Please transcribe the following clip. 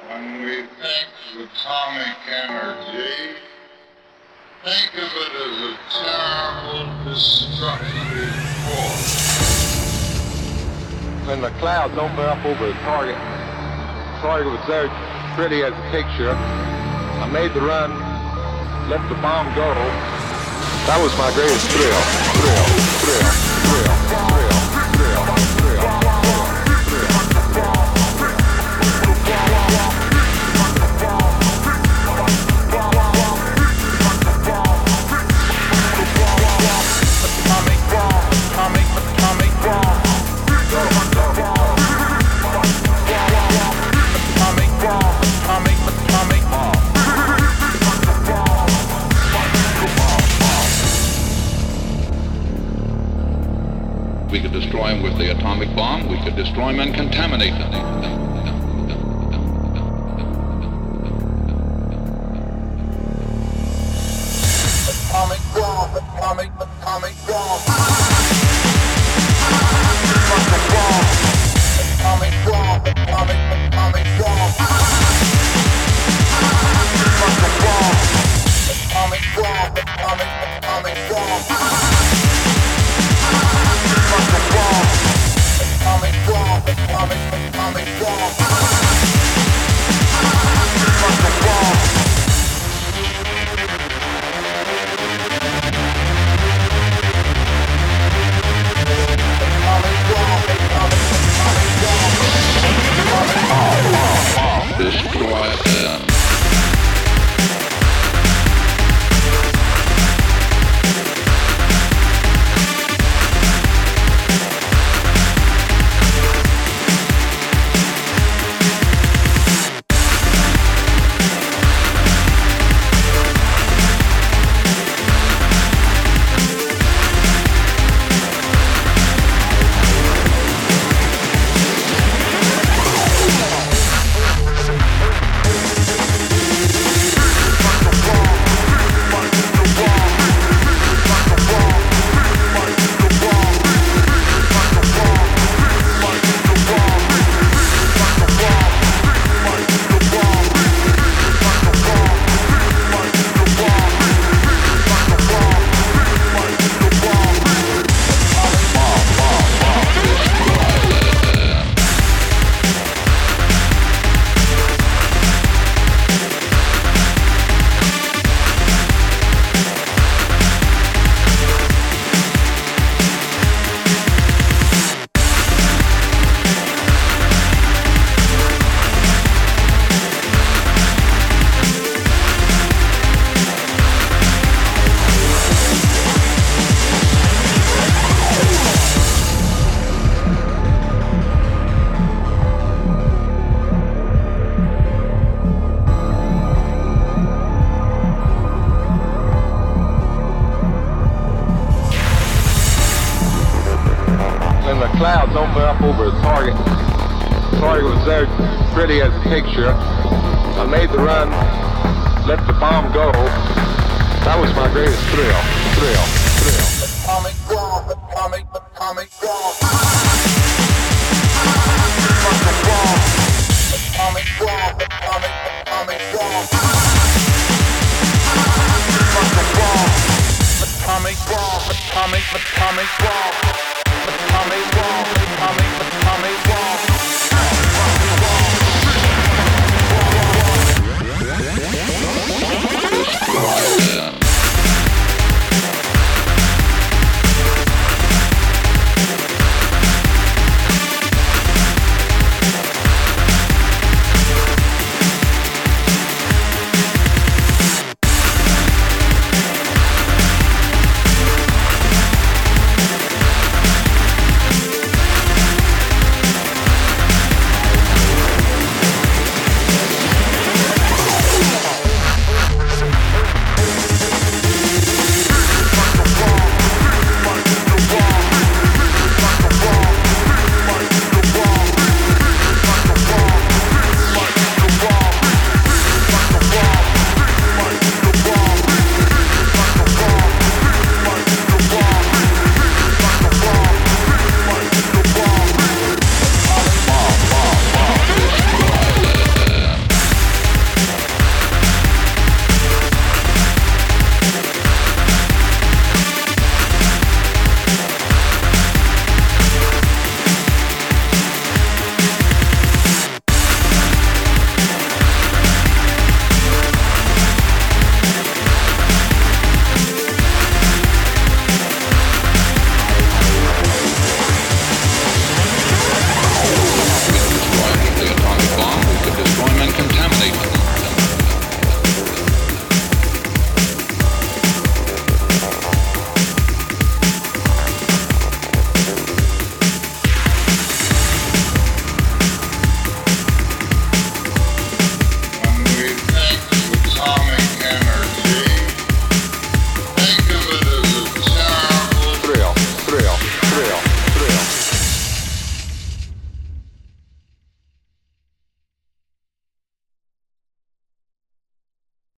When we think of atomic energy, think of it as a terrible destructive force. When the clouds open up over the target was there pretty as a picture. I made the run, let the bomb go. That was my greatest thrill. We could destroy them with the atomic bomb. We could destroy them and contaminate them. Atomic bomb, atomic bomb. Atomic bomb, atomic bomb. Atomic bomb, atomic bomb. Destroy them. When the clouds open up over the target was there pretty as a picture. I made the run, let the bomb go. That was my greatest thrill. Atomic bomb, atomic bomb. Atomic bomb, atomic bomb. Atomic bomb, atomic bomb. Atomic bomb.